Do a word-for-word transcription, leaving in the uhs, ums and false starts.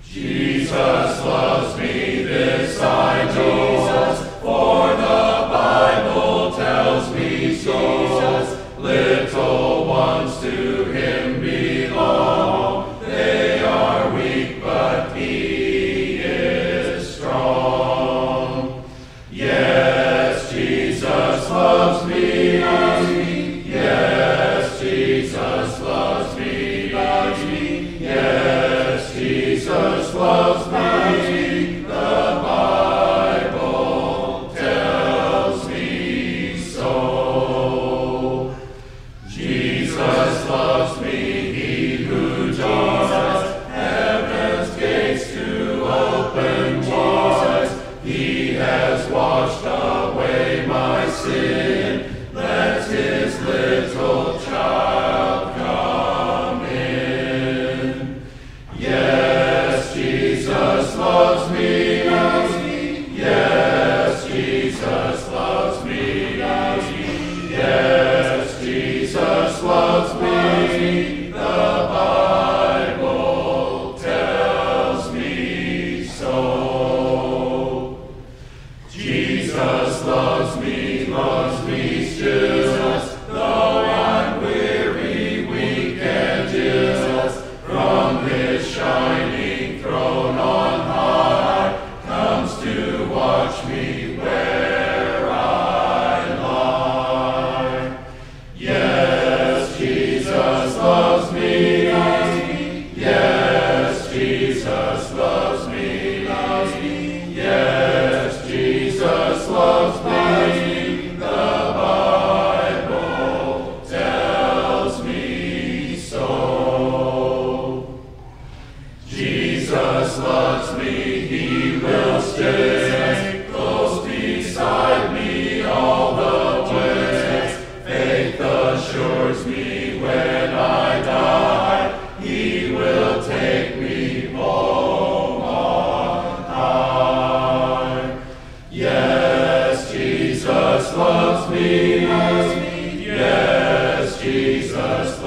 Jesus loves me, this I know, for the Bible tells me so. Little ones to him belong, they are weak, but he is strong. Yes, Jesus loves me, yes, Jesus loves me, yes, Jesus loves me. The Bible tells me so. Jesus loves me, he who joins heaven's gates to open wide. He has washed away my sin. Let his little child come in. Yes, Jesus loves me. Yes, Jesus loves me. Yes, Jesus loves me. The Bible tells me so. Jesus loves me, loves me still, though I'm weary, weak, and ill. From his shining throne on high comes to watch me where I lie. Yes, Jesus loves me. Yes, Jesus loves me. Yes, Jesus loves me. The Bible tells me so. Jesus loves me, he will stay close beside me all the way. Faith assures me when I die, he will take me home on high. Yes, Jesus loves me. Yes, Jesus